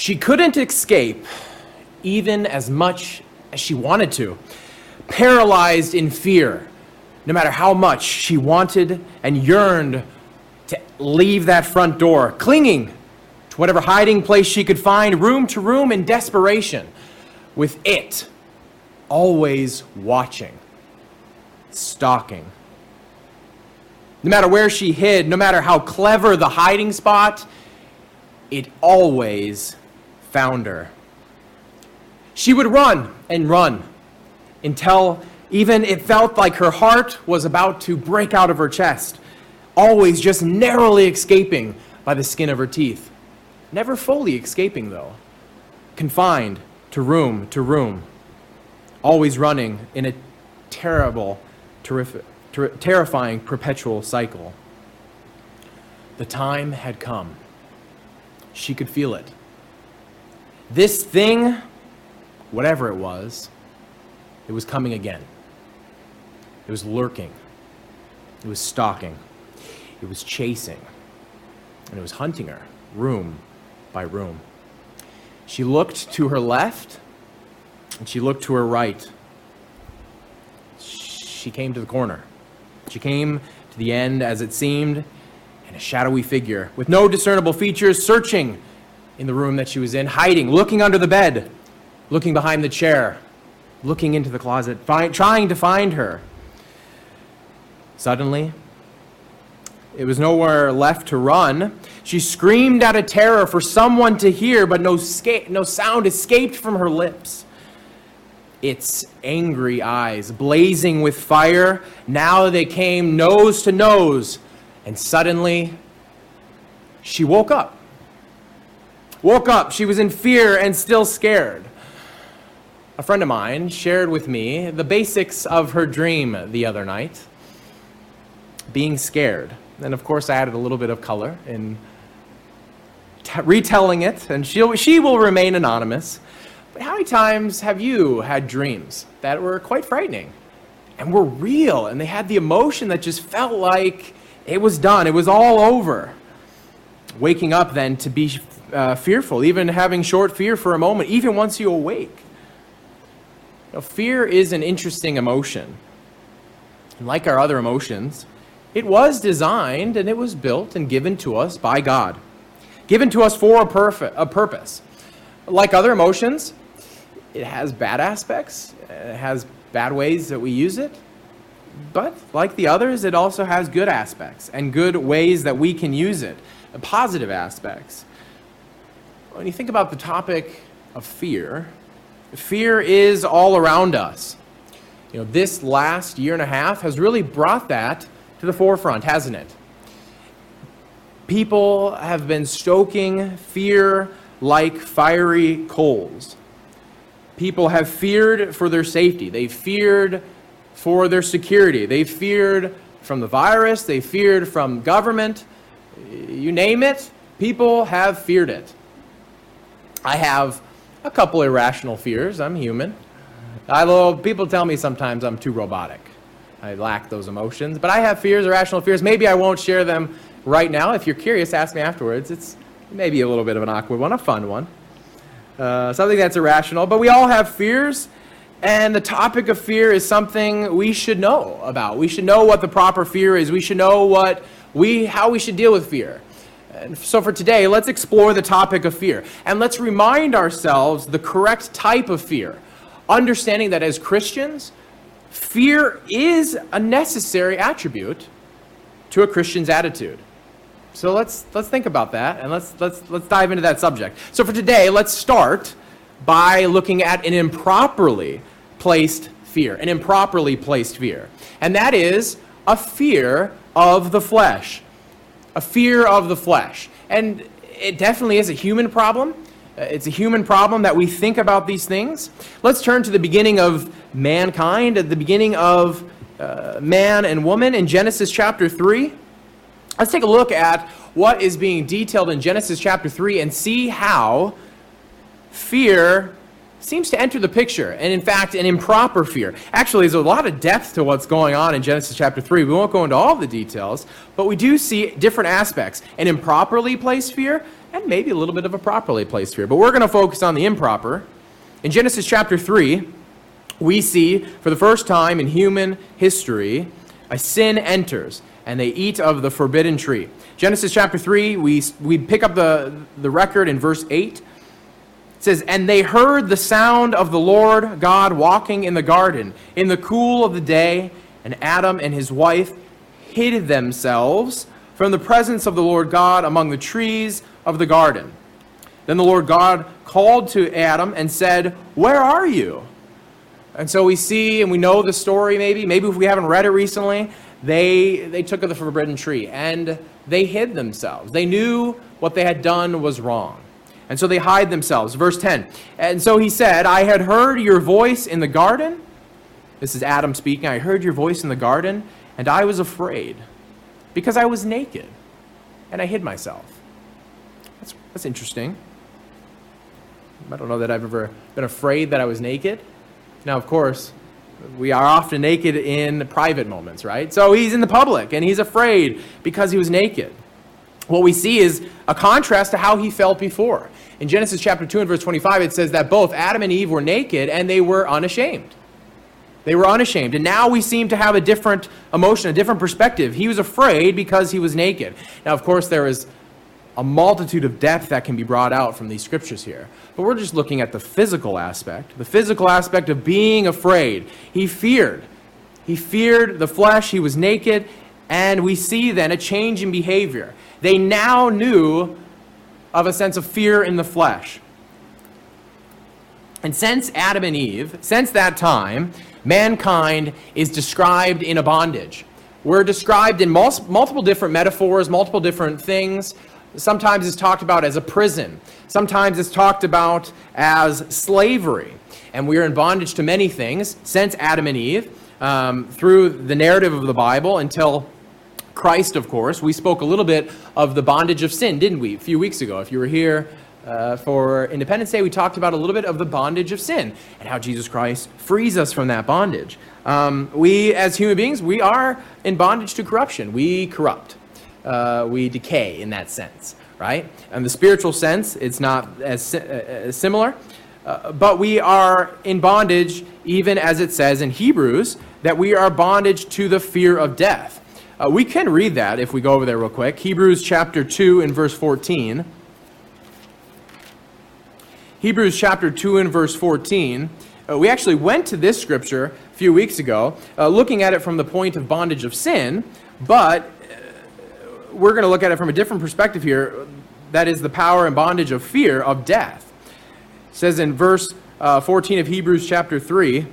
She couldn't escape even as much as she wanted to, paralyzed in fear, no matter how much she wanted and yearned to leave that front door, clinging to whatever hiding place she could find, room to room in desperation, with it always watching, stalking. No matter where she hid, no matter how clever the hiding spot, it always found her. She would run and run until even it felt like her heart was about to break out of her chest, always just narrowly escaping by the skin of her teeth. Never fully escaping, though. Confined to room, always running in a terrifying perpetual cycle. The time had come. She could feel it. This thing, whatever it was coming again. It was lurking. It was stalking. It was chasing. And it was hunting her, room by room. She looked to her left, and she looked to her right. She came to the corner. She came to the end, as it seemed, and a shadowy figure with no discernible features, searching in the room that she was in, hiding, looking under the bed, looking behind the chair, looking into the closet, trying to find her. Suddenly, it was nowhere left to run. She screamed out of terror for someone to hear, but no sound escaped from her lips. Its angry eyes, blazing with fire, now they came nose to nose, and suddenly she woke up. She was in fear and still scared. A friend of mine shared with me the basics of her dream the other night, being scared. And of course, I added a little bit of color in retelling it, and she will remain anonymous. But how many times have you had dreams that were quite frightening and were real, and they had the emotion that just felt like it was done, it was all over? Waking up then to be fearful, even having short fear for a moment, even once you awake. Fear is an interesting emotion. And like our other emotions, it was designed and it was built and given to us by God. Given to us for a purpose. Like other emotions, it has bad aspects. It has bad ways that we use it. But like the others, it also has good aspects and good ways that we can use it. Positive aspects. When you think about the topic of fear, fear is all around us. This last year and a half has really brought that to the forefront, hasn't it? People have been stoking fear like fiery coals. People have feared for their safety. They've feared for their security. They've feared from the virus. They've feared from government. You name it, people have feared it. I have a couple irrational fears. I'm human. People tell me sometimes I'm too robotic. I lack those emotions. But I have fears, irrational fears. Maybe I won't share them right now. If you're curious, ask me afterwards. It's maybe a little bit of an awkward one, a fun one. Something that's irrational. But we all have fears. And the topic of fear is something we should know about. We should know what the proper fear is. We should know how we should deal with fear. And so for today, let's explore the topic of fear. And let's remind ourselves the correct type of fear. Understanding that as Christians, fear is a necessary attribute to a Christian's attitude. So let's think about that, and let's dive into that subject. So for today, let's start by looking at an improperly placed fear. An improperly placed fear. And that is a fear of the flesh. A fear of the flesh. And it definitely is a human problem. It's a human problem that we think about these things. Let's turn to the beginning of mankind, at the beginning of man and woman in Genesis chapter 3. Let's take a look at what is being detailed in Genesis chapter 3 and see how fear seems to enter the picture, and in fact, an improper fear. Actually, there's a lot of depth to what's going on in Genesis chapter 3. We won't go into all the details, but we do see different aspects. An improperly placed fear, and maybe a little bit of a properly placed fear. But we're going to focus on the improper. In Genesis chapter 3, we see, for the first time in human history, a sin enters, and they eat of the forbidden tree. Genesis chapter 3, we pick up the record in verse 8. It says, "And they heard the sound of the Lord God walking in the garden in the cool of the day, and Adam and his wife hid themselves from the presence of the Lord God among the trees of the garden. Then the Lord God called to Adam and said, 'Where are you?'" And so we see, and we know the story maybe if we haven't read it recently, they took of the forbidden tree, and they hid themselves. They knew what they had done was wrong. And so they hide themselves. Verse 10, "And so he said, 'I had heard your voice in the garden.'" This is Adam speaking. "I heard your voice in the garden, and I was afraid, because I was naked, and I hid myself." That's interesting. I don't know that I've ever been afraid that I was naked. Now, of course, we are often naked in private moments, right? So he's in the public, and he's afraid because he was naked. What we see is a contrast to how he felt before. In Genesis chapter 2 and verse 25, it says that both Adam and Eve were naked, and they were unashamed. They were unashamed. And now we seem to have a different emotion, a different perspective. He was afraid because he was naked. Now, of course, there is a multitude of depth that can be brought out from these scriptures here. But we're just looking at the physical aspect of being afraid. He feared. He feared the flesh. He was naked. And we see then a change in behavior. They now knew of a sense of fear in the flesh. And since Adam and Eve, since that time, mankind is described in a bondage. We're described in multiple different metaphors, multiple different things. Sometimes it's talked about as a prison. Sometimes it's talked about as slavery. And we are in bondage to many things since Adam and Eve, through the narrative of the Bible until Christ, of course. We spoke a little bit of the bondage of sin, didn't we, a few weeks ago? If you were here for Independence Day, we talked about a little bit of the bondage of sin and how Jesus Christ frees us from that bondage. We, as human beings, we are in bondage to corruption. We corrupt. We decay in that sense, right? In the spiritual sense, it's not as similar, but we are in bondage, even as it says in Hebrews, that we are bondage to the fear of death. We can read that if we go over there real quick. Hebrews chapter 2 and verse 14. Hebrews chapter 2 and verse 14. We actually went to this scripture a few weeks ago, looking at it from the point of bondage of sin, but we're going to look at it from a different perspective here. That is the power and bondage of fear of death. It says in verse 14 of Hebrews chapter 2,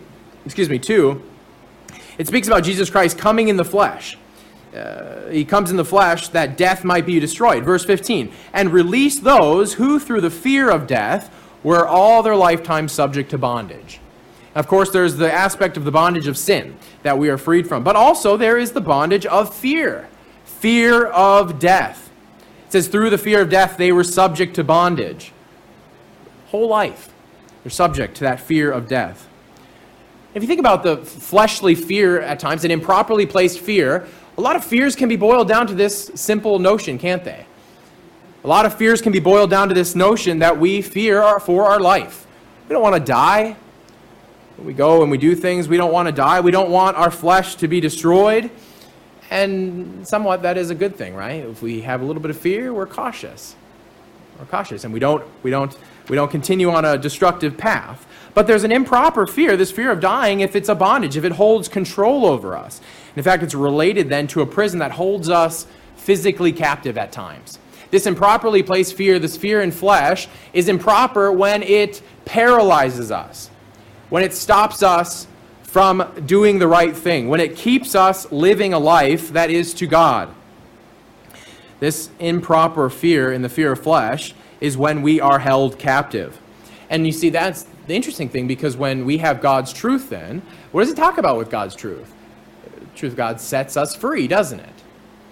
it speaks about Jesus Christ coming in the flesh. He comes in the flesh that death might be destroyed. Verse 15, "And release those who through the fear of death were all their lifetime subject to bondage." Of course, there's the aspect of the bondage of sin that we are freed from. But also there is the bondage of fear. Fear of death. It says through the fear of death they were subject to bondage. Whole life, they're subject to that fear of death. If you think about the fleshly fear at times, an improperly placed fear, a lot of fears can be boiled down to this simple notion, can't they? A lot of fears can be boiled down to this notion that we fear for our life. We don't want to die. When we go and we do things, we don't want to die. We don't want our flesh to be destroyed. And somewhat that is a good thing, right? If we have a little bit of fear, we're cautious. We're cautious, and we don't continue on a destructive path. But there's an improper fear, this fear of dying, if it's a bondage, if it holds control over us. In fact, it's related then to a prison that holds us physically captive at times. This improperly placed fear, this fear in flesh, is improper when it paralyzes us, when it stops us from doing the right thing, when it keeps us living a life that is to God. This improper fear in the fear of flesh is when we are held captive. And you see, that's the interesting thing, because when we have God's truth then, what does it talk about with God's truth? The truth of God sets us free, doesn't it?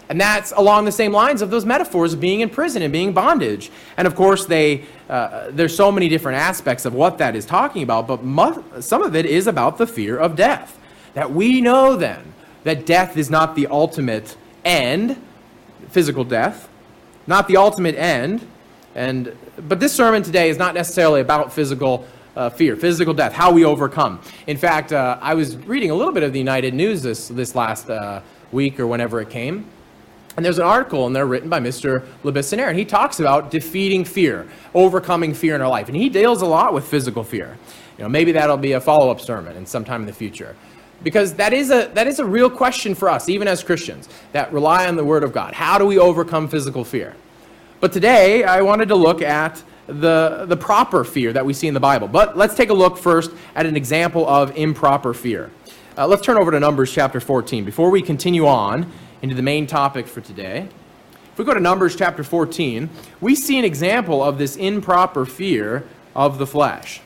And that's along the same lines of those metaphors of being in prison and being in bondage. And of course, there's so many different aspects of what that is talking about, but some of it is about the fear of death. That we know then that death is not the ultimate end, physical death, not the ultimate end. But this sermon today is not necessarily about physical fear, physical death, how we overcome. In fact, I was reading a little bit of the United News this last week or whenever it came. And there's an article in there written by Mr. Lebissonniere, and he talks about defeating fear, overcoming fear in our life. And he deals a lot with physical fear. Maybe that'll be a follow-up sermon in sometime in the future. Because that is a real question for us, even as Christians, that rely on the Word of God. How do we overcome physical fear? But today, I wanted to look at the proper fear that we see in the Bible. But let's take a look first at an example of improper fear. Let's turn over to Numbers chapter 14. Before we continue on into the main topic for today, if we go to Numbers chapter 14, we see an example of this improper fear of the flesh.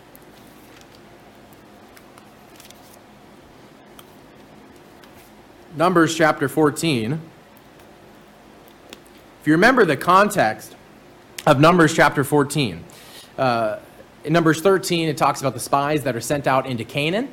Numbers chapter 14. If you remember the context of Numbers chapter 14, in Numbers 13, it talks about the spies that are sent out into Canaan.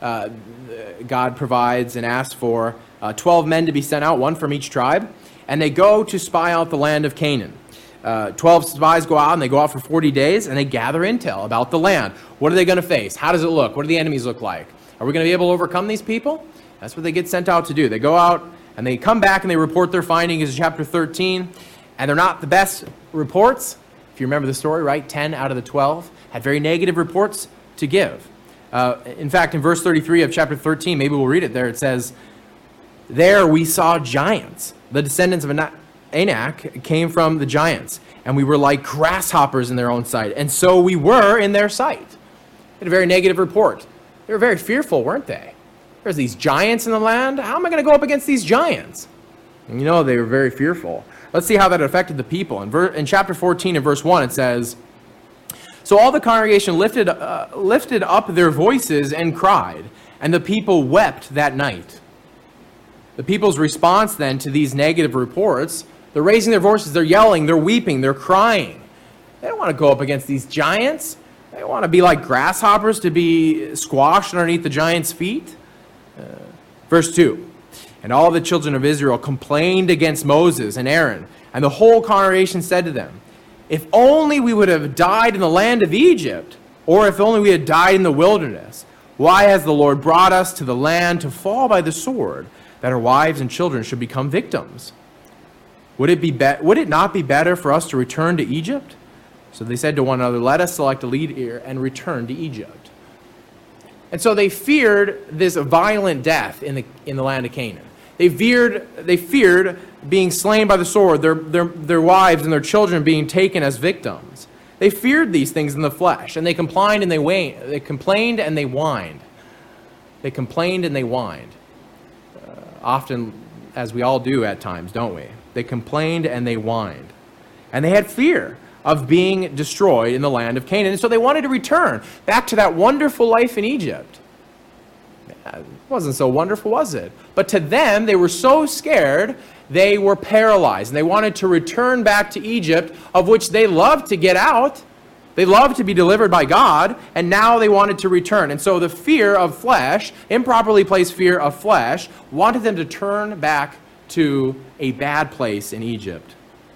God provides and asks for 12 men to be sent out, one from each tribe, and they go to spy out the land of Canaan. 12 spies go out, and they go out for 40 days, and they gather intel about the land. What are they going to face? How does it look? What do the enemies look like? Are we going to be able to overcome these people? That's what they get sent out to do. They go out, and they come back, and they report their findings in chapter 13, and they're not the best reports. If you remember the story, right? 10 out of the 12 had very negative reports to give. In fact, in verse 33 of chapter 13, maybe we'll read it there, it says, "There we saw giants. The descendants of Anak came from the giants, and we were like grasshoppers in their own sight, and so we were in their sight." They had a very negative report. They were very fearful, weren't they? There's these giants in the land. How am I going to go up against these giants? And they were very fearful. Let's see how that affected the people. In chapter 14 and verse 1, it says, "So all the congregation lifted up their voices and cried, and the people wept that night." The people's response then to these negative reports, they're raising their voices, they're yelling, they're weeping, they're crying. They don't want to go up against these giants. They want to be like grasshoppers, to be squashed underneath the giants' feet. Verse 2, "And all the children of Israel complained against Moses and Aaron, and the whole congregation said to them, 'If only we would have died in the land of Egypt, or if only we had died in the wilderness. Why has the Lord brought us to the land to fall by the sword, that our wives and children should become victims? Would it not be better for us to return to Egypt?' So they said to one another, 'Let us select a leader and return to Egypt.'" And so they feared this violent death in the land of Canaan. They feared being slain by the sword, their wives and their children being taken as victims. They feared these things in the flesh, and they complained and they whined. They complained and they whined. They complained and they whined. Often, as we all do at times, don't we? They complained and they whined. And they had fear of being destroyed in the land of Canaan. And so they wanted to return back to that wonderful life in Egypt. It wasn't so wonderful, was it? But to them, they were so scared, they were paralyzed. And they wanted to return back to Egypt, of which they loved to get out. They loved to be delivered by God, and now they wanted to return. And so the fear of flesh, improperly placed fear of flesh, wanted them to turn back to a bad place in Egypt.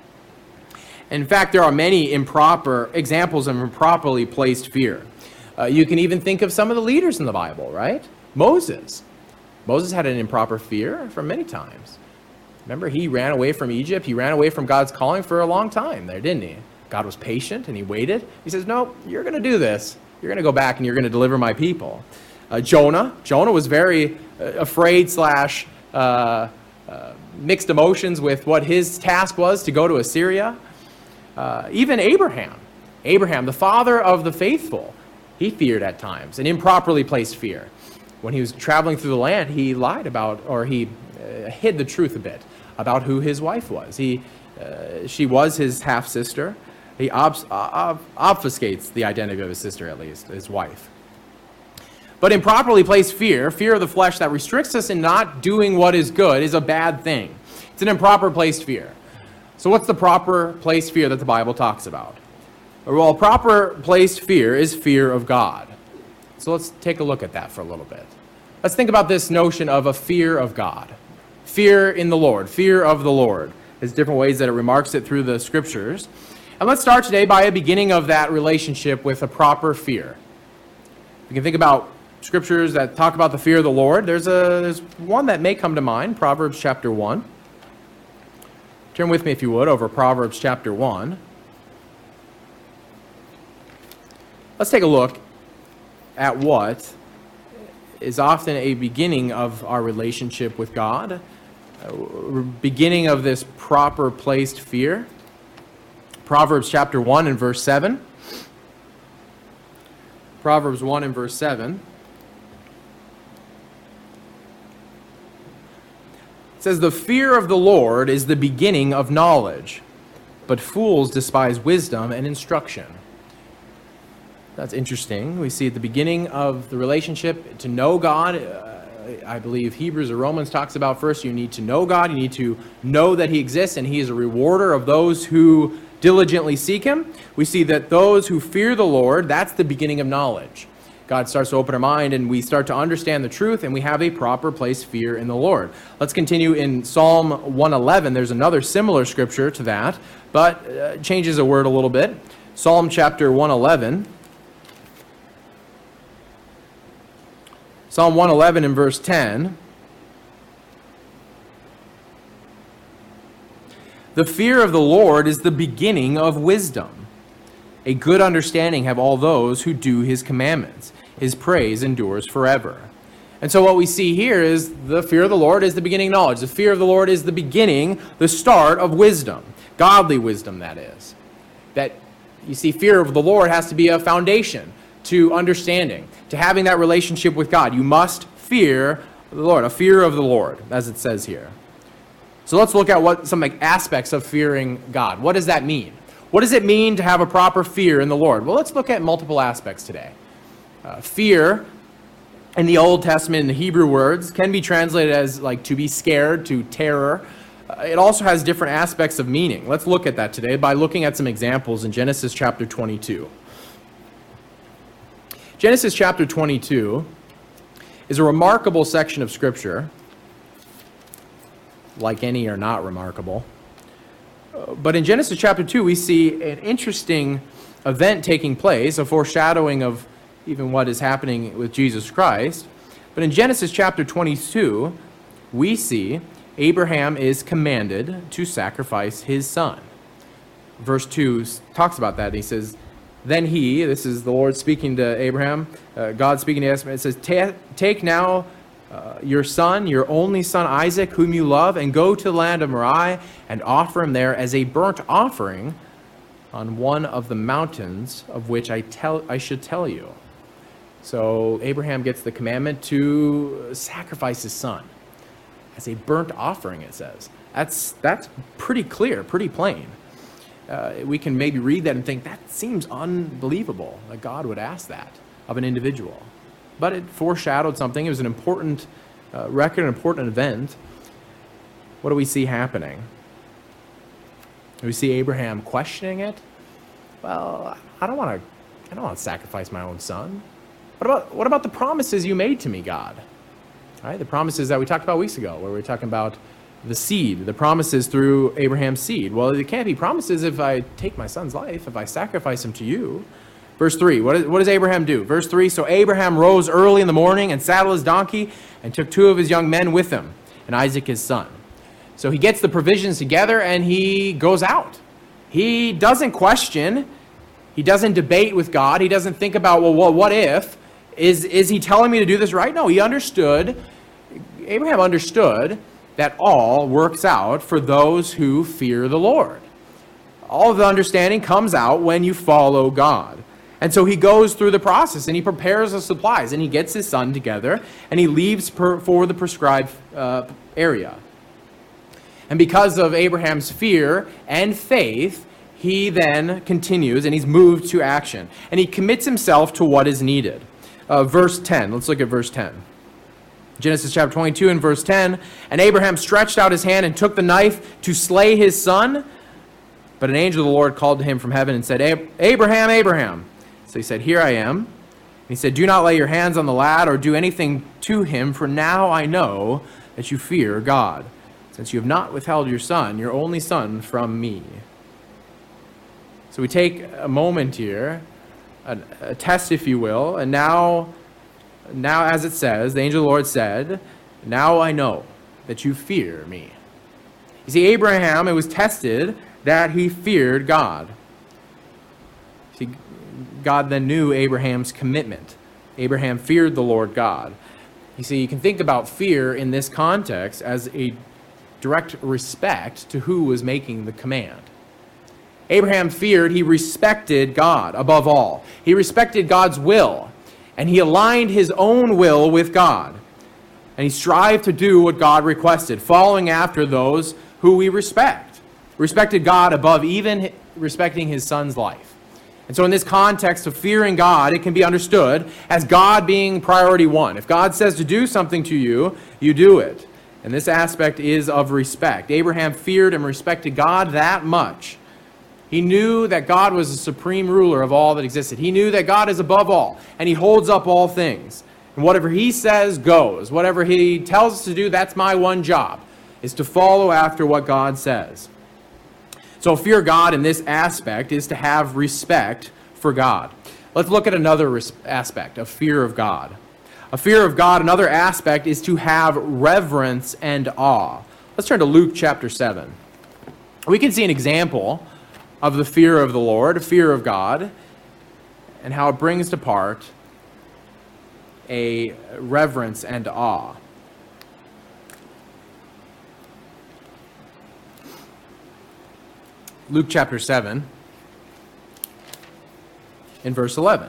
In fact, there are many improper examples of improperly placed fear. You can even think of some of the leaders in the Bible, right? Moses. Moses had an improper fear for many times. Remember, he ran away from Egypt. He ran away from God's calling for a long time there, didn't he? God was patient, and he waited. He says, "No, you're going to do this. You're going to go back, and you're going to deliver my people." Jonah was very afraid / mixed emotions with what his task was to go to Assyria. Even Abraham, the father of the faithful, he feared at times, an improperly placed fear. When he was traveling through the land, he lied about, or he hid the truth a bit about who his wife was. She was his half-sister. He obfuscates the identity of his sister, at least, his wife. But improperly placed fear, fear of the flesh that restricts us in not doing what is good, is a bad thing. It's an improper placed fear. So what's the proper placed fear that the Bible talks about? Well, proper placed fear is fear of God. So let's take a look at that for a little bit. Let's think about this notion of a fear of God. Fear in the Lord, fear of the Lord. There's different ways that it remarks it through the scriptures. And let's start today by a beginning of that relationship with a proper fear. We can think about scriptures that talk about the fear of the Lord. There's one that may come to mind, Proverbs chapter 1. Turn with me, if you would, over Proverbs chapter 1. Let's take a look at what is often a beginning of our relationship with God, beginning of this proper placed fear. Proverbs chapter 1 and verse 7. Proverbs 1 and verse 7. It says, "The fear of the Lord is the beginning of knowledge, but fools despise wisdom and instruction." That's interesting. We see at the beginning of the relationship to know God. I believe Hebrews or Romans talks about first you need to know God. You need to know that He exists and He is a rewarder of those who diligently seek Him. We see that those who fear the Lord, that's the beginning of knowledge. God starts to open our mind and we start to understand the truth and we have a proper placed fear in the Lord. Let's continue in Psalm 111. There's another similar scripture to that, but changes a word a little bit. Psalm chapter 111. Psalm 111 and verse 10. "The fear of the Lord is the beginning of wisdom. A good understanding have all those who do His commandments. His praise endures forever." And so what we see here is the fear of the Lord is the beginning of knowledge. The fear of the Lord is the beginning, the start of wisdom. Godly wisdom, that is. That, you see, fear of the Lord has to be a foundation to understanding, to having that relationship with God. You must fear the Lord, a fear of the Lord, as it says here. So let's look at what some aspects of fearing God. What does that mean? What does it mean to have a proper fear in the Lord? Well, let's look at multiple aspects today. Fear in the Old Testament, in the Hebrew words, can be translated as like to be scared, to terror. It also has different aspects of meaning. Let's look at that today by looking at some examples in Genesis chapter 22. Genesis chapter 22 is a remarkable section of Scripture. Like any are not remarkable. But in Genesis chapter 2, we see an interesting event taking place, a foreshadowing of even what is happening with Jesus Christ. But in Genesis chapter 22, we see Abraham is commanded to sacrifice his son. Verse 2 talks about that. He says, "Then he," this is the Lord speaking to Abraham, God speaking to Abraham, it says, "Take now your son, your only son Isaac, whom you love, and go to the land of Moriah and offer him there as a burnt offering on one of the mountains of which I should tell you." So Abraham gets the commandment to sacrifice his son as a burnt offering, it says. That's pretty clear, pretty plain. We can maybe read that and think, that seems unbelievable that God would ask that of an individual. But it foreshadowed something. It was an important record, an important event. What do we see happening? Do we see Abraham questioning it? Well, I don't want to sacrifice my own son. What about the promises you made to me, God? All right, the promises that we talked about weeks ago, where we were talking about the seed, the promises through Abraham's seed. Well, there can't be promises if I take my son's life, if I sacrifice him to you. Verse 3, what does Abraham do? Verse 3, "So Abraham rose early in the morning and saddled his donkey and took 2 of his young men with him, and Isaac his son." So he gets the provisions together and he goes out. He doesn't question. He doesn't debate with God. He doesn't think about, well, what if? Is he telling me to do this right? No, he understood. Abraham understood that all works out for those who fear the Lord. All of the understanding comes out when you follow God. And so he goes through the process and he prepares the supplies and he gets his son together and he leaves for the prescribed area. And because of Abraham's fear and faith, he then continues and he's moved to action. And he commits himself to what is needed. verse 10. Let's look at verse 10. Genesis chapter 22 and verse 10. And Abraham stretched out his hand and took the knife to slay his son. But an angel of the Lord called to him from heaven and said, Abraham, Abraham. So he said, Here I am. And he said, Do not lay your hands on the lad or do anything to him, for now I know that you fear God, since you have not withheld your son, your only son, from me. So we take a moment here, a test, if you will, and now, as it says, the angel of the Lord said, Now I know that you fear me. You see, Abraham, it was tested that he feared God. See, God then knew Abraham's commitment. Abraham feared the Lord God. You see, you can think about fear in this context as a direct respect to who was making the command. Abraham feared, he respected God above all. He respected God's will, and he aligned his own will with God. And he strived to do what God requested, following after those who we respect. Respected God above even respecting his son's life. And so in this context of fearing God, it can be understood as God being priority one. If God says to do something to you, you do it. And this aspect is of respect. Abraham feared and respected God that much. He knew that God was the supreme ruler of all that existed. He knew that God is above all, and he holds up all things. And whatever he says goes. Whatever he tells us to do, that's my one job, is to follow after what God says. So fear God in this aspect is to have respect for God. Let's look at another aspect of fear of God. A fear of God, another aspect, is to have reverence and awe. Let's turn to Luke chapter 7. We can see an example of the fear of the Lord, fear of God, and how it brings to part a reverence and awe. Luke chapter 7, in verse 11.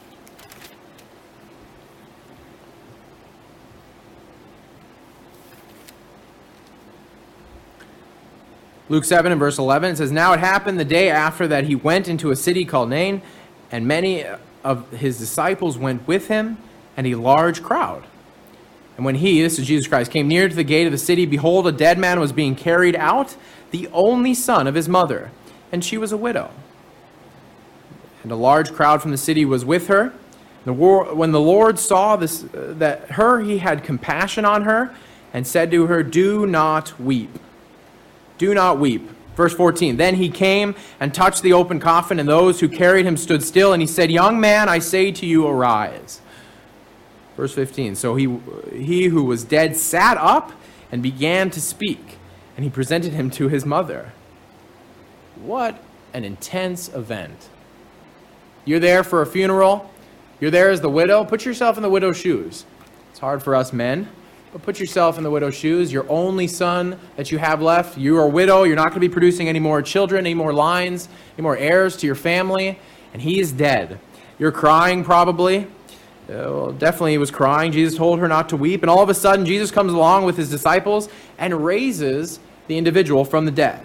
Luke 7 and verse 11 says, Now it happened the day after that he went into a city called Nain, and many of his disciples went with him, and a large crowd. And when he, this is Jesus Christ, came near to the gate of the city, behold, a dead man was being carried out, the only son of his mother, and she was a widow. And a large crowd from the city was with her. When the Lord saw this, he had compassion on her, and said to her, Do not weep. Do not weep. Verse 14, Then he came and touched the open coffin, and those who carried him stood still, and he said, Young man, I say to you, arise. Verse 15, So he who was dead sat up and began to speak, and he presented him to his mother. What an intense event. You're there for a funeral. You're there as the widow. Put yourself in the widow's shoes. It's hard for us men. But put yourself in the widow's shoes. Your only son that you have left, you are a widow. You're not going to be producing any more children, any more lines, any more heirs to your family. And he is dead. You're crying probably. Well, definitely he was crying. Jesus told her not to weep. And all of a sudden, Jesus comes along with his disciples and raises the individual from the dead.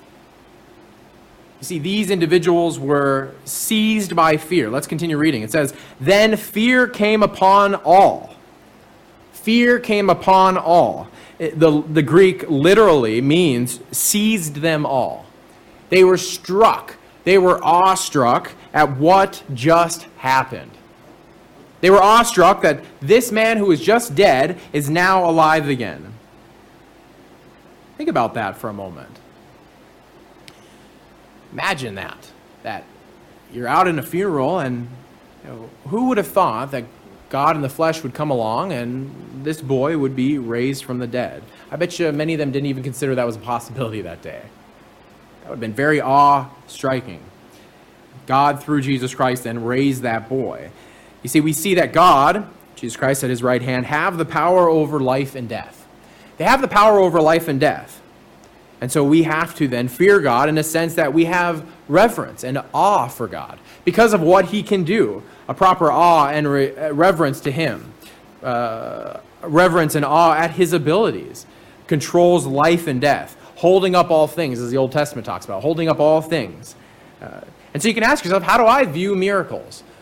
You see, these individuals were seized by fear. Let's continue reading. It says, Then fear came upon all. Fear came upon all. The Greek literally means seized them all. They were struck. They were awestruck at what just happened. They were awestruck that this man who was just dead is now alive again. Think about that for a moment. Imagine that you're out in a funeral, and who would have thought that God in the flesh would come along and this boy would be raised from the dead? I bet you many of them didn't even consider that was a possibility that day. That would have been very awe-striking. God, through Jesus Christ, then raised that boy. You see, we see that God, Jesus Christ at his right hand, have the power over life and death. They have the power over life and death. And so we have to then fear God in a sense that we have reverence and awe for God because of what he can do. A proper awe and reverence to him. Reverence and awe at his abilities. Controls life and death. Holding up all things, as the Old Testament talks about. Holding up all things. And so you can ask yourself, how do I view miracles?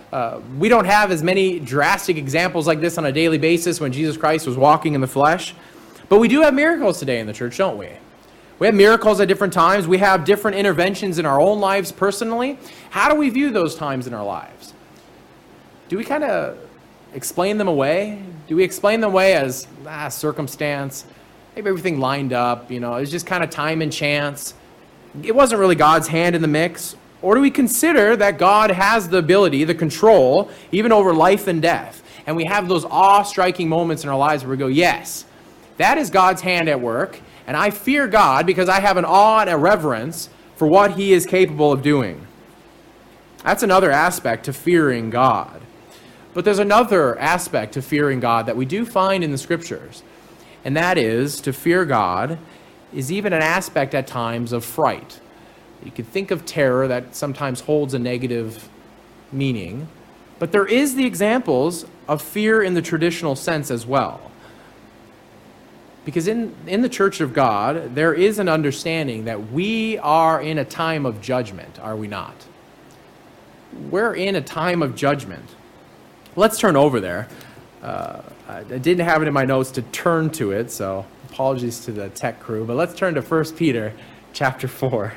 We don't have as many drastic examples like this on a daily basis when Jesus Christ was walking in the flesh. But we do have miracles today in the church, don't we? We have miracles at different times. We have different interventions in our own lives personally. How do we view those times in our lives? Do we kind of explain them away? Do we explain them away as circumstance? Maybe everything lined up, it was just kind of time and chance. It wasn't really God's hand in the mix. Or do we consider that God has the ability, the control, even over life and death? And we have those awe-striking moments in our lives where we go, yes, that is God's hand at work, and I fear God because I have an awe and a reverence for what he is capable of doing. That's another aspect to fearing God. But there's another aspect to fearing God that we do find in the Scriptures, and that is to fear God is even an aspect at times of fright. You could think of terror that sometimes holds a negative meaning, but there is the examples of fear in the traditional sense as well. Because in the Church of God, there is an understanding that we are in a time of judgment, are we not? We're in a time of judgment. Let's turn over there. I didn't have it in my notes to turn to it, so apologies to the tech crew, but let's turn to 1 Peter chapter 4.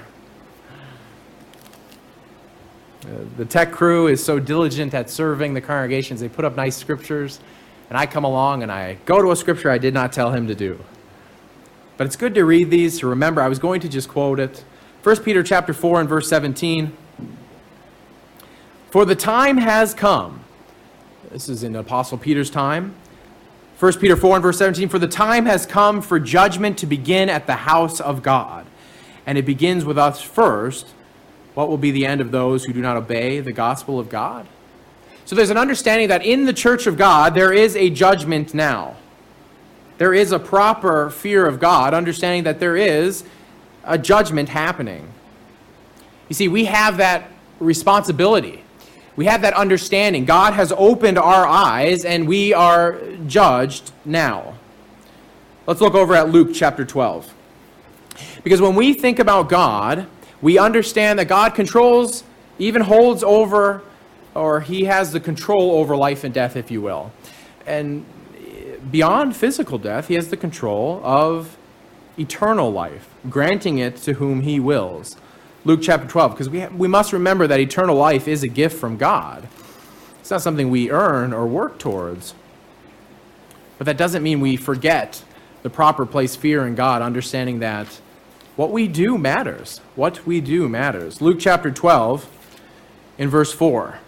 The tech crew is so diligent at serving the congregations. They put up nice scriptures, and I come along and I go to a scripture I did not tell him to do. But it's good to read these, to remember. I was going to just quote it. 1 Peter chapter 4 and verse 17. For the time has come. This is in Apostle Peter's time. 1 Peter 4 and verse 17. For the time has come for judgment to begin at the house of God. And it begins with us first. What will be the end of those who do not obey the gospel of God? So there's an understanding that in the church of God, there is a judgment now. There is a proper fear of God, understanding that there is a judgment happening. You see, we have that responsibility. We have that understanding. God has opened our eyes, and we are judged now. Let's look over at Luke chapter 12. Because when we think about God, we understand that God controls, even holds over, or he has the control over life and death, if you will. And beyond physical death, he has the control of eternal life, granting it to whom he wills. Luke chapter 12, because we must remember that eternal life is a gift from God. It's not something we earn or work towards. But that doesn't mean we forget the proper place fear in God, understanding that what we do matters. What we do matters. Luke chapter 12 in verse 4.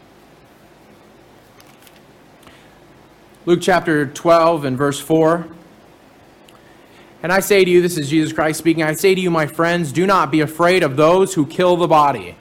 Luke chapter 12 and verse 4. And I say to you, this is Jesus Christ speaking, I say to you, my friends, do not be afraid of those who kill the body.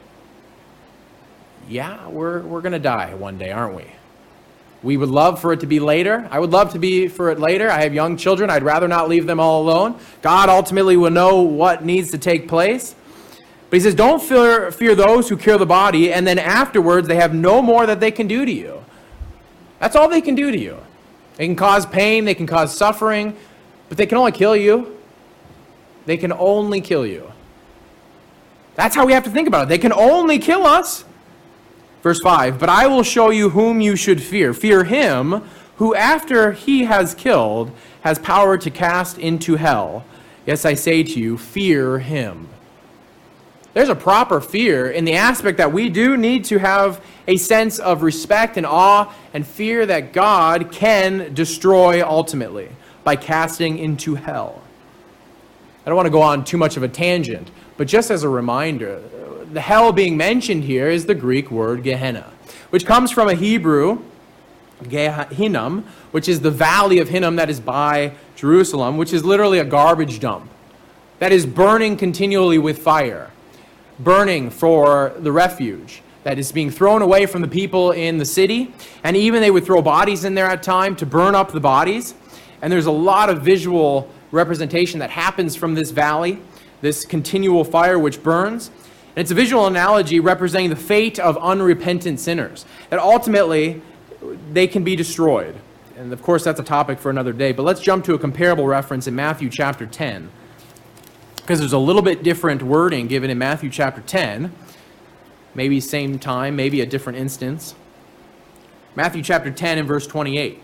Yeah, we're going to die one day, aren't we? We would love for it to be later. I would love to be for it later. I have young children. I'd rather not leave them all alone. God ultimately will know what needs to take place. But he says, don't fear those who kill the body, and then afterwards they have no more that they can do to you. That's all they can do to you. They can cause pain, they can cause suffering, but they can only kill you. They can only kill you. That's how we have to think about it. They can only kill us. Verse 5, but I will show you whom you should fear. Fear him who after he has killed has power to cast into hell. Yes, I say to you, fear him. There's a proper fear in the aspect that we do need to have a sense of respect and awe and fear that God can destroy ultimately by casting into hell. I don't want to go on too much of a tangent, but just as a reminder, the hell being mentioned here is the Greek word Gehenna, which comes from a Hebrew, Hinnom, which is the valley of Hinnom that is by Jerusalem, which is literally a garbage dump that is burning continually with fire, burning for the refuge that is being thrown away from the people in the city. And even they would throw bodies in there at time to burn up the bodies. And there's a lot of visual representation that happens from this valley, this continual fire which burns. And it's a visual analogy representing the fate of unrepentant sinners, that ultimately they can be destroyed. And of course, that's a topic for another day. But let's jump to a comparable reference in Matthew chapter 10, because there's a little bit different wording given in Matthew chapter 10. Maybe same time, maybe a different instance. Matthew chapter 10 and verse 28.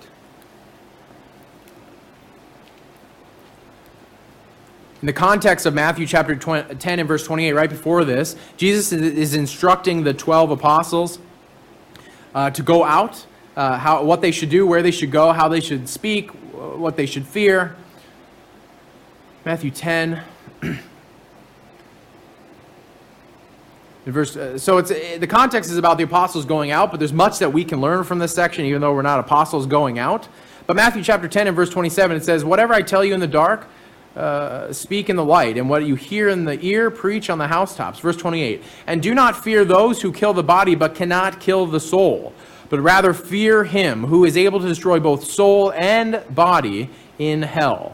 In the context of Matthew chapter 10 and verse 28, right before this, Jesus is instructing the 12 apostles to go out, what they should do, where they should go, how they should speak, what they should fear. Matthew 10. The context is about the apostles going out, but there's much that we can learn from this section, even though we're not apostles going out. But Matthew chapter 10 and verse 27, it says, "Whatever I tell you in the dark, speak in the light, and what you hear in the ear, preach on the housetops." Verse 28, "And do not fear those who kill the body, but cannot kill the soul, but rather fear him who is able to destroy both soul and body in hell."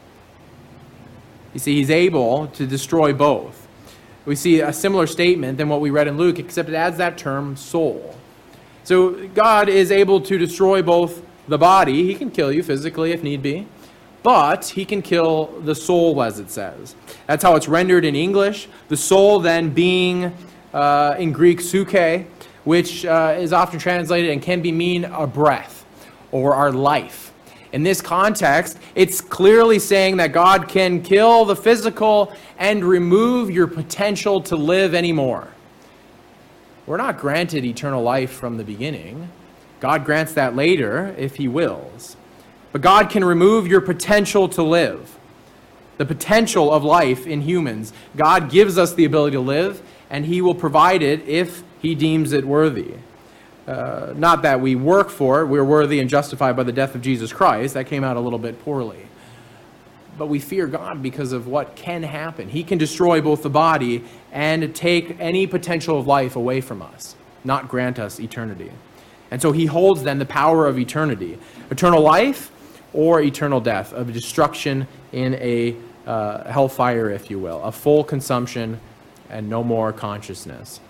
You see, he's able to destroy both. We see a similar statement than what we read in Luke, except it adds that term, soul. So God is able to destroy both the body. He can kill you physically if need be, but he can kill the soul, as it says. That's how it's rendered in English. The soul then being, in Greek, psyche, which is often translated and can mean our breath or our life. In this context, it's clearly saying that God can kill the physical and remove your potential to live anymore. We're not granted eternal life from the beginning. God grants that later if he wills. But God can remove your potential to live. The potential of life in humans. God gives us the ability to live, and he will provide it if he deems it worthy. Not that we work for it. We're worthy and justified by the death of Jesus Christ. That came out a little bit poorly. But we fear God because of what can happen. He can destroy both the body and take any potential of life away from us, not grant us eternity. And so he holds then the power of eternity. Eternal life or eternal death, of destruction in a hellfire, if you will, a full consumption and no more consciousness.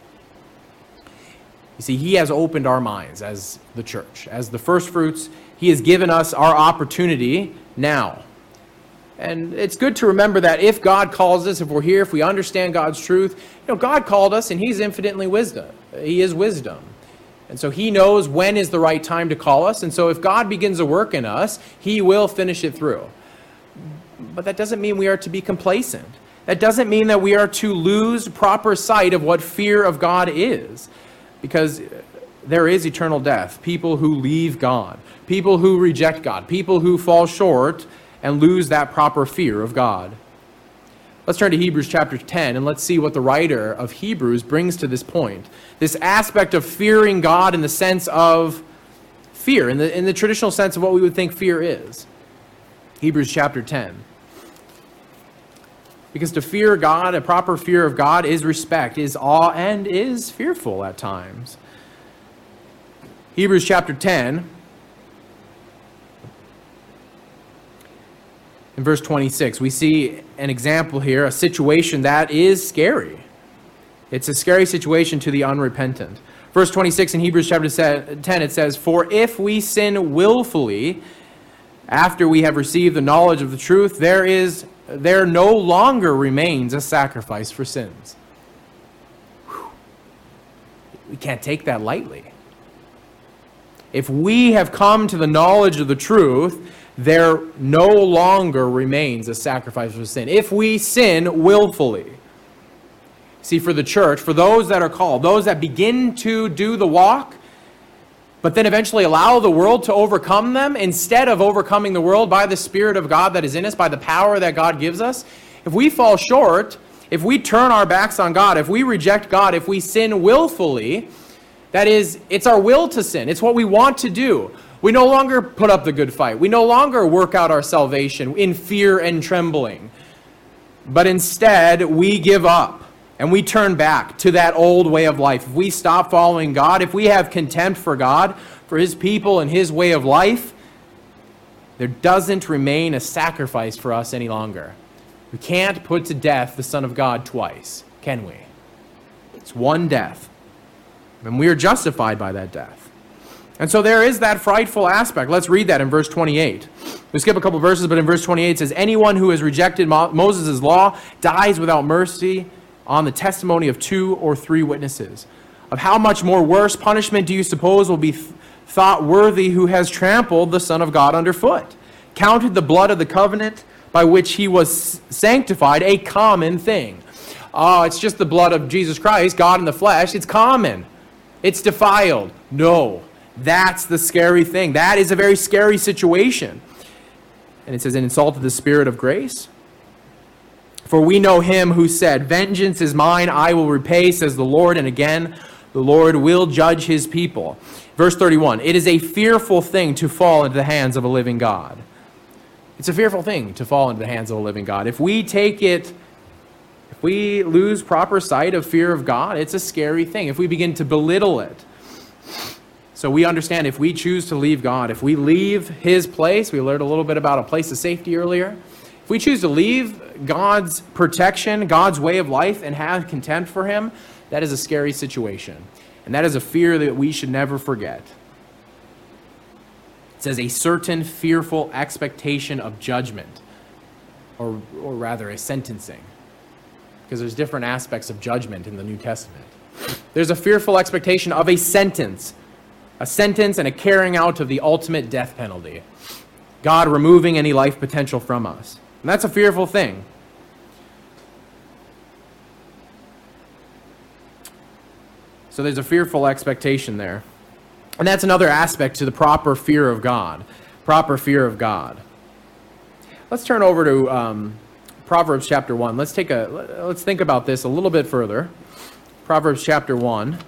You see, he has opened our minds as the church. As the first fruits, he has given us our opportunity now. And it's good to remember that if God calls us, if we're here, if we understand God's truth, God called us and he's infinitely wisdom. He is wisdom. And so he knows when is the right time to call us. And so if God begins a work in us, he will finish it through. But that doesn't mean we are to be complacent. That doesn't mean that we are to lose proper sight of what fear of God is. Because there is eternal death. People who leave God. People who reject God. People who fall short and lose that proper fear of God. Let's turn to Hebrews chapter 10 and let's see what the writer of Hebrews brings to this point. This aspect of fearing God in the sense of fear, in the traditional sense of what we would think fear is. Hebrews chapter 10. Because to fear God, a proper fear of God, is respect, is awe, and is fearful at times. Hebrews chapter 10, in verse 26, we see an example here, a situation that is scary. It's a scary situation to the unrepentant. Verse 26 in Hebrews chapter 10, it says, "For if we sin willfully, after we have received the knowledge of the truth, there no longer remains a sacrifice for sins." Whew. We can't take that lightly. If we have come to the knowledge of the truth, there no longer remains a sacrifice for sin. If we sin willfully. See, for the church, for those that are called, those that begin to do the walk, but then eventually allow the world to overcome them, instead of overcoming the world by the Spirit of God that is in us, by the power that God gives us, if we fall short, if we turn our backs on God, if we reject God, if we sin willfully, that is, it's our will to sin. It's what we want to do. We no longer put up the good fight. We no longer work out our salvation in fear and trembling. But instead, we give up. And we turn back to that old way of life. If we stop following God, if we have contempt for God, for his people and his way of life, there doesn't remain a sacrifice for us any longer. We can't put to death the Son of God twice, can we? It's one death. And we are justified by that death. And so there is that frightful aspect. Let's read that in verse 28. We skip a couple verses, but in verse 28 it says, "Anyone who has rejected Moses' law dies without mercy on the testimony of 2 or 3 witnesses." Of how much more worse punishment do you suppose will be thought worthy who has trampled the Son of God underfoot, counted the blood of the covenant by which he was sanctified a common thing? Oh, it's just the blood of Jesus Christ, God in the flesh. It's common. It's defiled. No, that's the scary thing. That is a very scary situation. And it says, and insulted the Spirit of grace. For we know him who said, vengeance is mine, I will repay, says the Lord. And again, the Lord will judge his people. Verse 31, it is a fearful thing to fall into the hands of a living God. It's a fearful thing to fall into the hands of a living God. If we lose proper sight of fear of God, it's a scary thing. If we begin to belittle it. So we understand if we choose to leave God, if we leave his place, we learned a little bit about a place of safety earlier. If we choose to leave God's protection, God's way of life, and have contempt for him, that is a scary situation. And that is a fear that we should never forget. It says a certain fearful expectation of judgment, or rather a sentencing, because there's different aspects of judgment in the New Testament. There's a fearful expectation of a sentence and a carrying out of the ultimate death penalty, God removing any life potential from us. And that's a fearful thing. So there's a fearful expectation there. And that's another aspect to the proper fear of God. Proper fear of God. Let's turn over to Proverbs chapter 1. Let's think about this a little bit further. Proverbs chapter 1.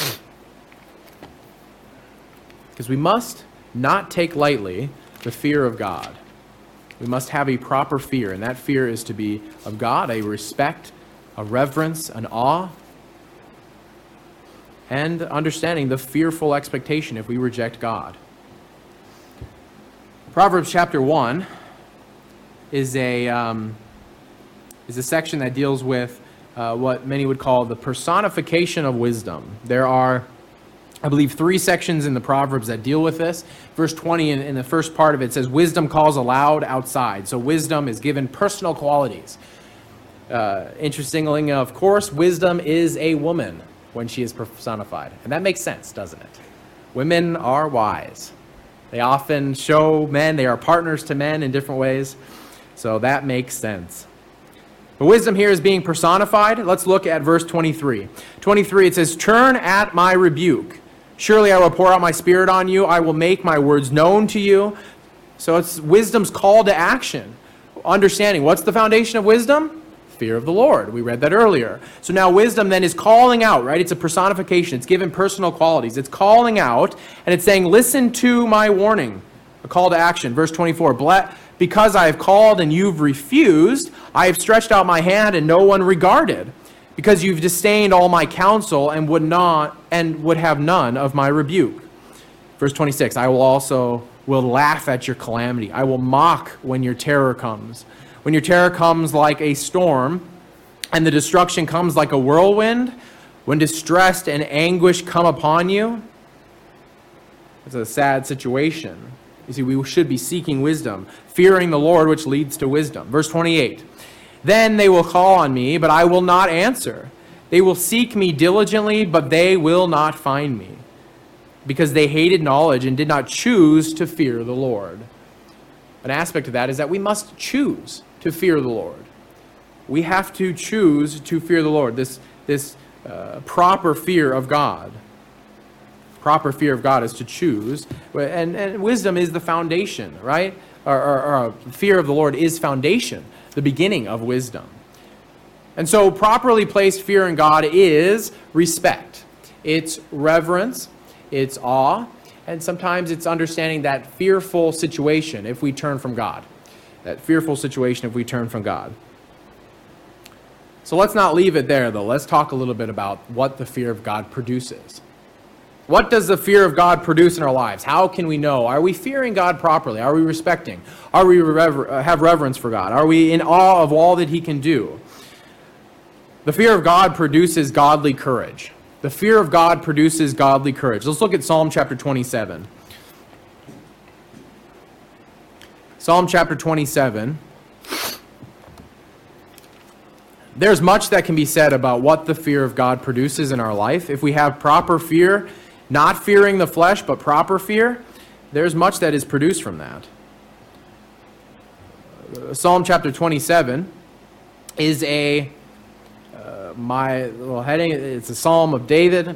Because we must not take lightly the fear of God. We must have a proper fear, and that fear is to be of God, a respect, a reverence, an awe, and understanding the fearful expectation if we reject God. Proverbs chapter 1 is a section that deals with what many would call the personification of wisdom. There are, I believe, 3 sections in the Proverbs that deal with this. Verse 20 in the first part of it says, wisdom calls aloud outside. So wisdom is given personal qualities. Interestingly, of course, wisdom is a woman when she is personified. And that makes sense, doesn't it? Women are wise. They often show men, they are partners to men in different ways. So that makes sense. But wisdom here is being personified. Let's look at verse 23. 23, it says, turn at my rebuke. Surely I will pour out my spirit on you. I will make my words known to you. So it's wisdom's call to action. Understanding. What's the foundation of wisdom? Fear of the Lord. We read that earlier. So now wisdom then is calling out, right? It's a personification. It's given personal qualities. It's calling out, and it's saying, listen to my warning. A call to action. Verse 24, because I have called and you've refused, I have stretched out my hand and no one regarded. Because you've disdained all my counsel and would have none of my rebuke. Verse 26, I will laugh at your calamity. I will mock when your terror comes. When your terror comes like a storm, and the destruction comes like a whirlwind, when distress and anguish come upon you, it's a sad situation. You see, we should be seeking wisdom, fearing the Lord, which leads to wisdom. Verse 28, then they will call on me, but I will not answer. They will seek me diligently, but they will not find me, because they hated knowledge and did not choose to fear the Lord. An aspect of that is that we must choose to fear the Lord. We have to choose to fear the Lord, this proper fear of God. Proper fear of God is to choose, and wisdom is the foundation, right? Or fear of the Lord is foundation, the beginning of wisdom. And so properly placed fear in God is respect. It's reverence, it's awe, and sometimes it's understanding that fearful situation if we turn from God. That fearful situation if we turn from God. So let's not leave it there, though. Let's talk a little bit about what the fear of God produces. What does the fear of God produce in our lives? How can we know? Are we fearing God properly? Are we respecting? Are we have reverence for God? Are we in awe of all that he can do? The fear of God produces godly courage. The fear of God produces godly courage. Let's look at Psalm chapter 27. Psalm chapter 27. There's much that can be said about what the fear of God produces in our life. If we have proper fear, not fearing the flesh, but proper fear, there's much that is produced from that. Psalm chapter 27 is my little heading, it's a psalm of David.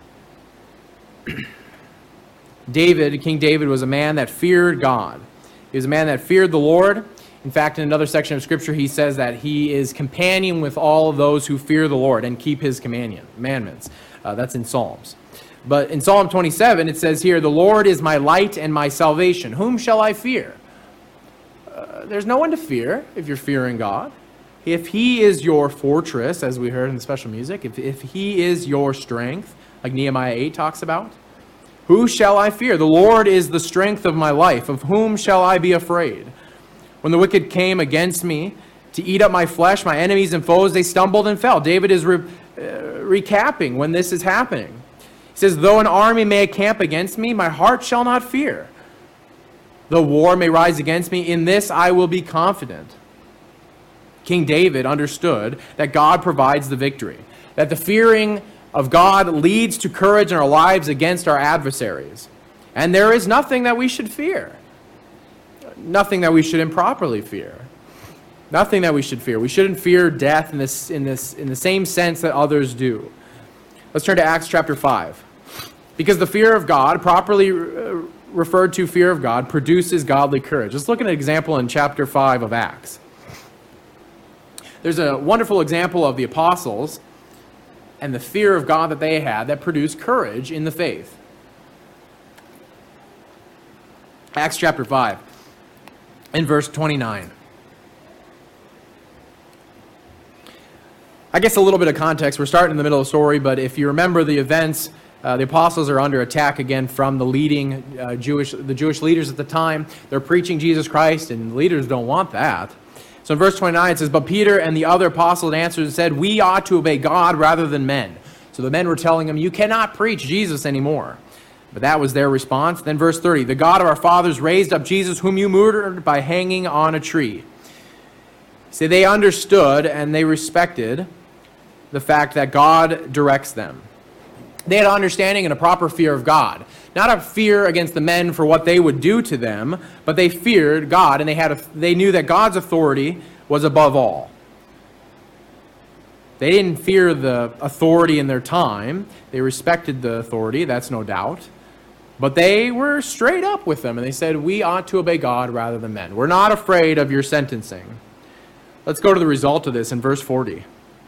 King David was a man that feared God. He was a man that feared the Lord. In fact, in another section of Scripture, he says that he is companion with all of those who fear the Lord and keep his commandments. That's in Psalms. But in Psalm 27, it says here, "The Lord is my light and my salvation. Whom shall I fear?" There's no one to fear if you're fearing God. If he is your fortress, as we heard in the special music, if he is your strength, like Nehemiah 8 talks about, who shall I fear? The Lord is the strength of my life. Of whom shall I be afraid? When the wicked came against me to eat up my flesh, my enemies and foes, they stumbled and fell. David is recapping when this is happening. He says, though an army may encamp against me, my heart shall not fear. Though war may rise against me, in this I will be confident. King David understood that God provides the victory, that the fearing of God leads to courage in our lives against our adversaries. And there is nothing that we should fear. Nothing that we should improperly fear. Nothing that we should fear. We shouldn't fear death in the same sense that others do. Let's turn to Acts chapter 5. Because the fear of God, properly referred to fear of God, produces godly courage. Let's look at an example in chapter 5 of Acts. There's a wonderful example of the apostles and the fear of God that they had that produced courage in the faith. Acts chapter 5, in verse 29. I guess a little bit of context. We're starting in the middle of the story, but if you remember the events, the apostles are under attack again from the leading Jewish leaders at the time. They're preaching Jesus Christ, and leaders don't want that. So in verse 29 it says, "But Peter and the other apostles answered and said, 'We ought to obey God rather than men.'" So the men were telling him, "You cannot preach Jesus anymore." But that was their response. Then verse 30, "The God of our fathers raised up Jesus, whom you murdered by hanging on a tree." See, they understood and they respected the fact that God directs them. They had an understanding and a proper fear of God. Not a fear against the men for what they would do to them, but they feared God, and they knew that God's authority was above all. They didn't fear the authority in their time. They respected the authority, that's no doubt. But they were straight up with them, and they said, "We ought to obey God rather than men. We're not afraid of your sentencing." Let's go to the result of this in verse 40.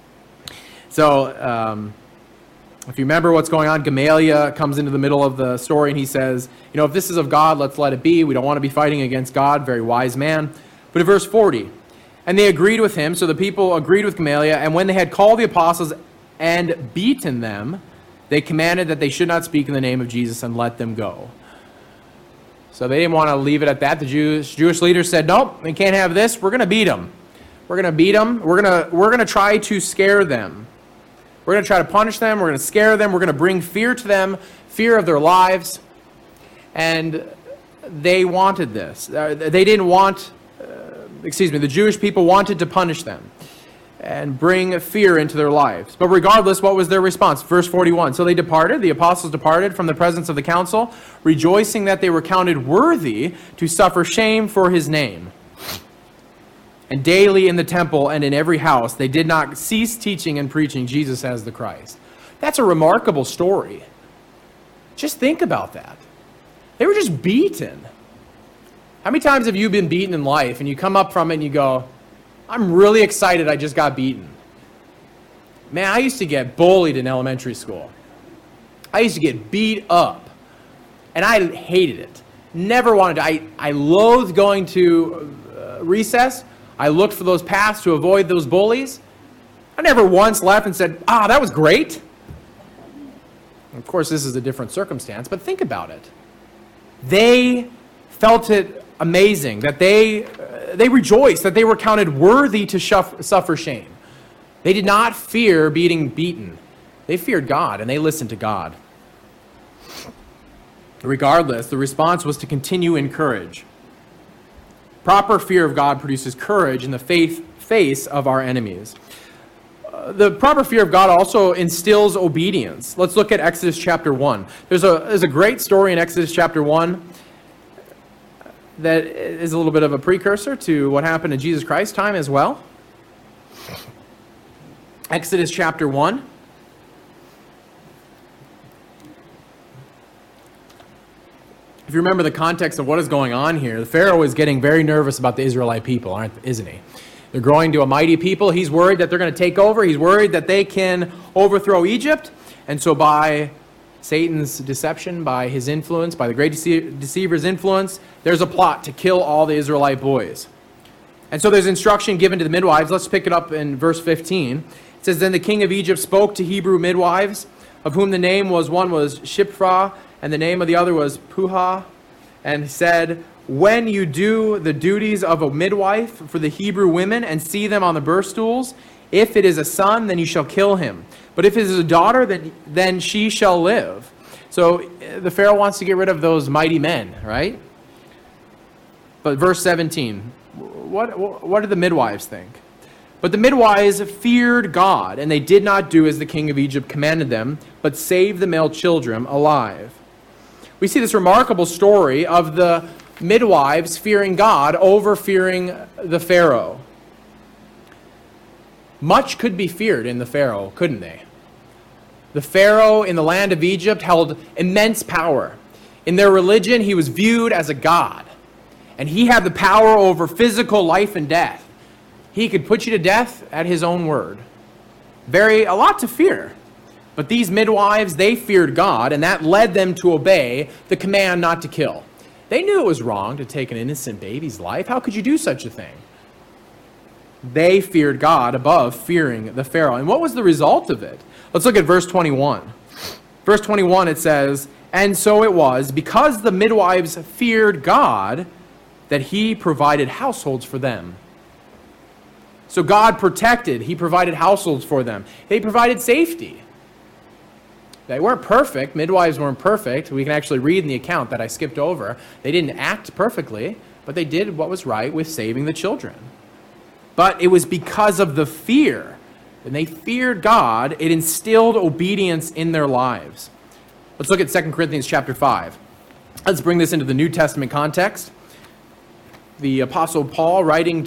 So, if you remember what's going on, Gamaliel comes into the middle of the story and he says, if this is of God, let's let it be. We don't want to be fighting against God. Very wise man. But in verse 40, "And they agreed with him." So the people agreed with Gamaliel. "And when they had called the apostles and beaten them, they commanded that they should not speak in the name of Jesus and let them go." So they didn't want to leave it at that. The Jewish leaders said, "Nope, we can't have this. We're going to beat them. We're going to beat them. We're going to try to scare them. We're going to try to punish them. We're going to scare them. We're going to bring fear to them, fear of their lives." And they wanted this. They didn't want, the Jewish people wanted to punish them and bring fear into their lives. But regardless, what was their response? Verse 41, "So they departed, the apostles departed from the presence of the council, rejoicing that they were counted worthy to suffer shame for his name. And daily in the temple and in every house, they did not cease teaching and preaching Jesus as the Christ." That's a remarkable story. Just think about that. They were just beaten. How many times have you been beaten in life and you come up from it and you go, "I'm really excited I just got beaten"? Man, I used to get bullied in elementary school. I used to get beat up. And I hated it. Never wanted to. I loathed going to recess. I looked for those paths to avoid those bullies. I never once left and said, "that was great." Of course, this is a different circumstance, but think about it. They felt it amazing that they rejoiced that they were counted worthy to suffer shame. They did not fear being beaten. They feared God, and they listened to God. Regardless, the response was to continue in courage. Proper fear of God produces courage in the face of our enemies. the proper fear of God also instills obedience. Let's look at Exodus chapter 1. There's a great story in Exodus chapter 1 that is a little bit of a precursor to what happened in Jesus Christ's time as well. Exodus chapter 1. If you remember the context of what is going on here, the Pharaoh is getting very nervous about the Israelite people, isn't he? They're growing to a mighty people. He's worried that they're going to take over. He's worried that they can overthrow Egypt. And so by Satan's deception, by his influence, by the great deceiver's influence, there's a plot to kill all the Israelite boys. And so there's instruction given to the midwives. Let's pick it up in verse 15. It says, "Then the king of Egypt spoke to Hebrew midwives, of whom the name was, one was Shiphrah, and the name of the other was Puah, and said, when you do the duties of a midwife for the Hebrew women and see them on the birth stools, if it is a son, then you shall kill him. But if it is a daughter, then she shall live." So the Pharaoh wants to get rid of those mighty men, right? But verse 17, what did the midwives think? "But the midwives feared God, and they did not do as the king of Egypt commanded them, but saved the male children alive." We see this remarkable story of the midwives fearing God over fearing the Pharaoh. Much could be feared in the Pharaoh, couldn't they? The Pharaoh in the land of Egypt held immense power. In their religion, he was viewed as a god, and he had the power over physical life and death. He could put you to death at his own word. A lot to fear. But these midwives, they feared God, and that led them to obey the command not to kill. They knew it was wrong to take an innocent baby's life. How could you do such a thing? They feared God above fearing the Pharaoh. And what was the result of it? Let's look at verse 21. Verse 21, it says, "And so it was, because the midwives feared God, that he provided households for them." So God protected. He provided households for them. They provided safety. They weren't perfect. Midwives weren't perfect. We can actually read in the account that I skipped over. They didn't act perfectly, but they did what was right with saving the children. But it was because of the fear. When they feared God, it instilled obedience in their lives. Let's look at 2 Corinthians chapter 5. Let's bring this into the New Testament context. The Apostle Paul writing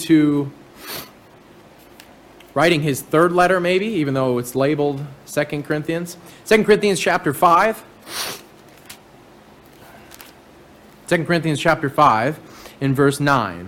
his third letter maybe, even though it's labeled 2 Corinthians. 2 Corinthians chapter 5. 2 Corinthians chapter 5 in verse 9.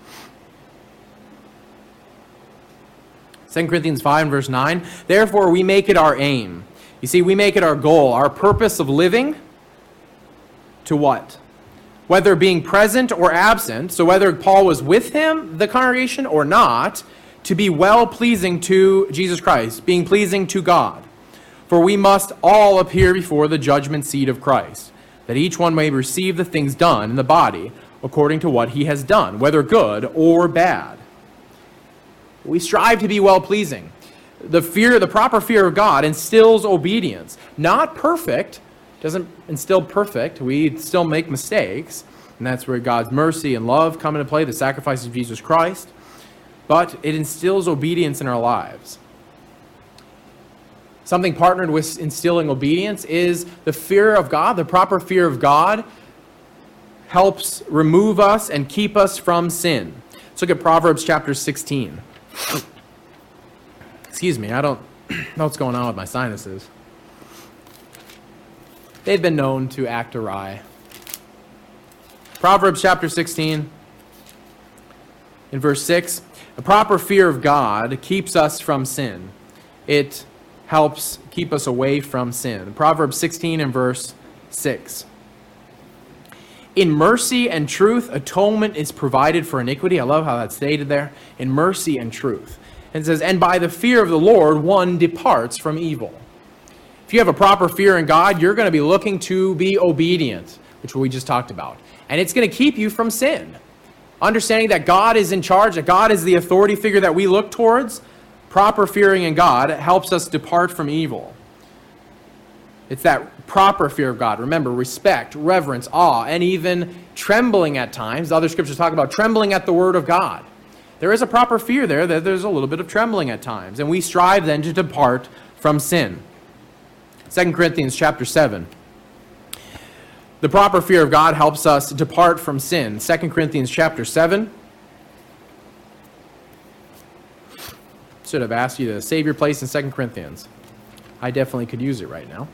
2 Corinthians 5 and verse 9. "Therefore we make it our aim." You see, we make it our goal, our purpose of living to what? Whether being present or absent, so whether Paul was with the congregation or not, to be well-pleasing to Jesus Christ, being pleasing to God. "For we must all appear before the judgment seat of Christ, that each one may receive the things done in the body according to what he has done, whether good or bad." We strive to be well-pleasing. The proper fear of God instills obedience. Not perfect, doesn't instill perfect. We still make mistakes, and that's where God's mercy and love come into play, the sacrifice of Jesus Christ. But it instills obedience in our lives. Something partnered with instilling obedience is the fear of God. The proper fear of God helps remove us and keep us from sin. Let's look at Proverbs chapter 16. Excuse me, I don't know what's going on with my sinuses. They've been known to act awry. Proverbs chapter 16, in verse 6. A proper fear of God keeps us from sin. It helps keep us away from sin. Proverbs 16 and verse 6. "In mercy and truth, atonement is provided for iniquity." I love how that's stated there. In mercy and truth. And it says, "And by the fear of the Lord, one departs from evil." If you have a proper fear in God, you're going to be looking to be obedient, which we just talked about. And it's going to keep you from sin. Understanding that God is in charge, that God is the authority figure that we look towards, proper fearing in God helps us depart from evil. It's that proper fear of God. Remember, respect, reverence, awe, and even trembling at times. Other scriptures talk about trembling at the word of God. There is a proper fear there, that there's a little bit of trembling at times, and we strive then to depart from sin. 2 Corinthians chapter 7. The proper fear of God helps us depart from sin. 2 Corinthians chapter 7. Should have asked you to save your place in 2 Corinthians. I definitely could use it right now.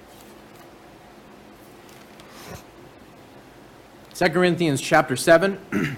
2 Corinthians chapter 7.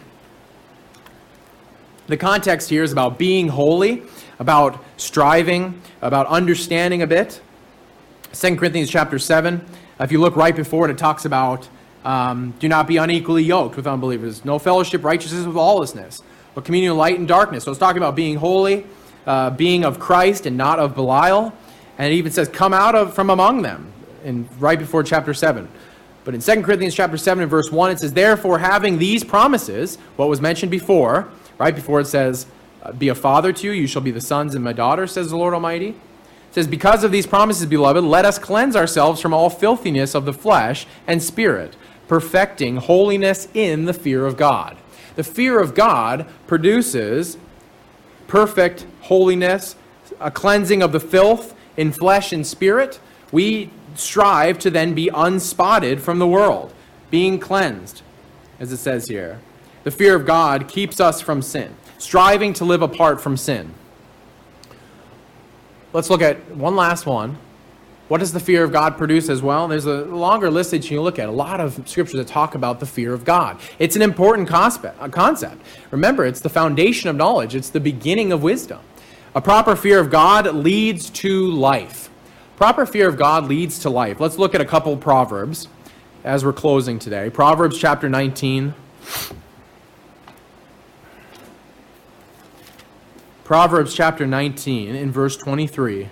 The context here is about being holy, about striving, about understanding a bit. 2 Corinthians chapter 7, if you look right before it, it talks about do not be unequally yoked with unbelievers. No fellowship, righteousness with lawlessness, but communion of light and darkness. So it's talking about being holy, being of Christ and not of Belial. And it even says, come out from among them, right before chapter 7. But in 2 Corinthians chapter 7 and verse 1, it says, therefore, having these promises, what was mentioned before, right before it says, be a father to you, you shall be the sons and my daughters, says the Lord Almighty. It says, because of these promises, beloved, let us cleanse ourselves from all filthiness of the flesh and spirit, perfecting holiness in the fear of God. The fear of God produces perfect holiness, a cleansing of the filth in flesh and spirit. We strive to then be unspotted from the world, being cleansed, as it says here. The fear of God keeps us from sin, striving to live apart from sin. Let's look at one last one. What does the fear of God produce as well? There's a longer list that you can look at, a lot of scriptures that talk about the fear of God. It's an important concept. Remember, it's the foundation of knowledge. It's the beginning of wisdom. A proper fear of God leads to life. Proper fear of God leads to life. Let's look at a couple of Proverbs as we're closing today. Proverbs chapter 19. Proverbs chapter 19 in verse 23.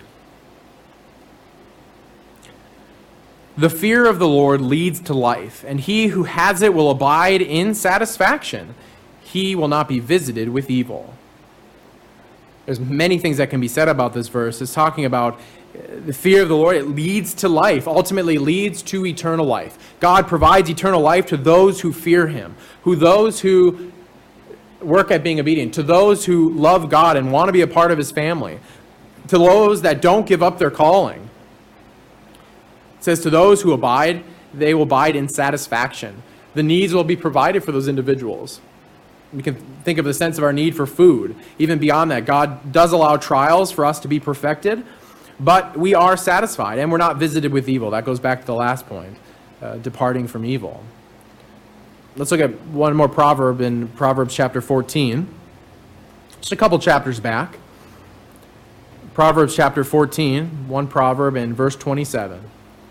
The fear of the Lord leads to life, and he who has it will abide in satisfaction. He will not be visited with evil. There's many things that can be said about this verse. It's talking about the fear of the Lord. It leads to life, ultimately leads to eternal life. God provides eternal life to those who fear him, those who work at being obedient, to those who love God and want to be a part of his family, to those that don't give up their calling. It says, to those who abide, they will abide in satisfaction. The needs will be provided for those individuals. We can think of the sense of our need for food. Even beyond that, God does allow trials for us to be perfected, but we are satisfied and we're not visited with evil. That goes back to the last point, departing from evil. Let's look at one more proverb in Proverbs chapter 14. Just a couple chapters back. Proverbs chapter 14, one proverb in verse 27.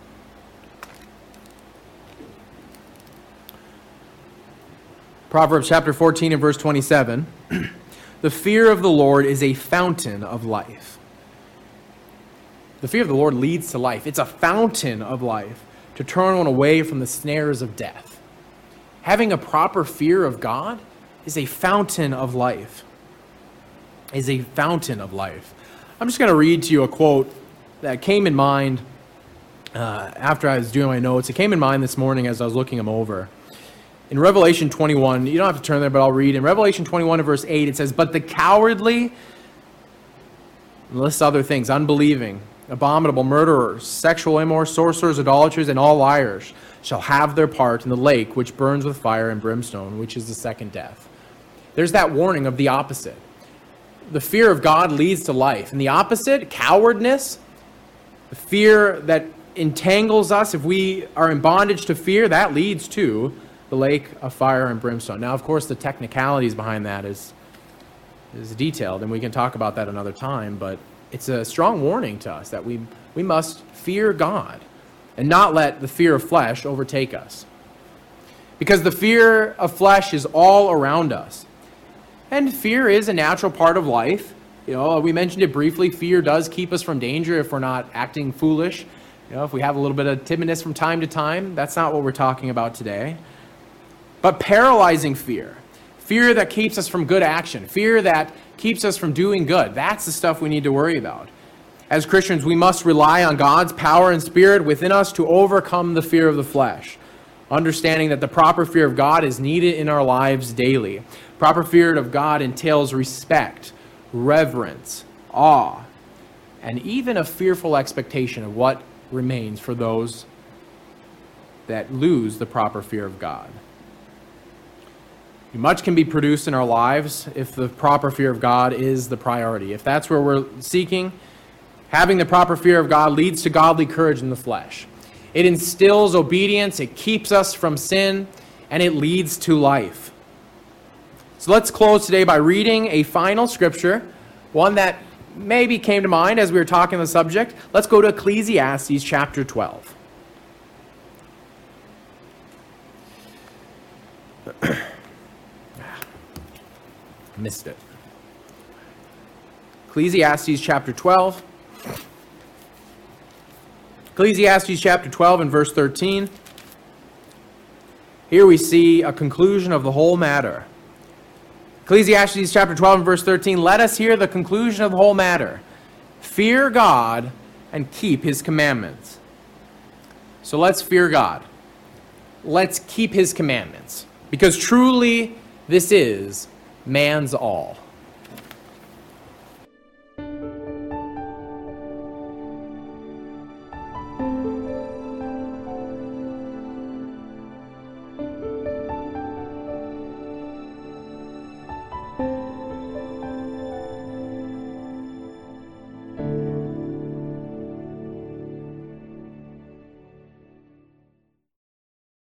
Proverbs chapter 14 and verse 27. The fear of the Lord is a fountain of life. The fear of the Lord leads to life. It's a fountain of life to turn one away from the snares of death. Having a proper fear of God is a fountain of life. Is a fountain of life. I'm just going to read to you a quote that came in mind after I was doing my notes. It came in mind this morning as I was looking them over. In Revelation 21, you don't have to turn there, but I'll read. In Revelation 21 and verse 8, it says, but the cowardly, and lists other things, unbelieving, abominable, murderers, sexual immorals, sorcerers, idolaters, and all liars shall have their part in the lake which burns with fire and brimstone, which is the second death. There's that warning of the opposite. The fear of God leads to life. And the opposite, cowardness, the fear that entangles us, if we are in bondage to fear, that leads to the lake of fire and brimstone. Now, of course, the technicalities behind that is detailed, and we can talk about that another time, but it's a strong warning to us that we must fear God and not let the fear of flesh overtake us. Because the fear of flesh is all around us. And fear is a natural part of life. You know, we mentioned it briefly. Fear does keep us from danger if we're not acting foolish. You know, if we have a little bit of timidness from time to time, that's not what we're talking about today. But paralyzing fear, fear that keeps us from good action, fear that keeps us from doing good, that's the stuff we need to worry about. As Christians, we must rely on God's power and spirit within us to overcome the fear of the flesh. understanding that the proper fear of God is needed in our lives daily. Proper fear of God entails respect, reverence, awe, and even a fearful expectation of what remains for those that lose the proper fear of God. Much can be produced in our lives if the proper fear of God is the priority. If that's where we're seeking, having the proper fear of God leads to godly courage in the flesh. It instills obedience, it keeps us from sin, and it leads to life. So let's close today by reading a final scripture, one that maybe came to mind as we were talking on the subject. Let's go to Ecclesiastes chapter 12. Missed it. Ecclesiastes chapter 12. Ecclesiastes chapter 12 and verse 13. Here we see a conclusion of the whole matter. Ecclesiastes chapter 12 and verse 13. Let us hear the conclusion of the whole matter. Fear God and keep his commandments. So let's fear God. Let's keep his commandments. Because truly this is man's all.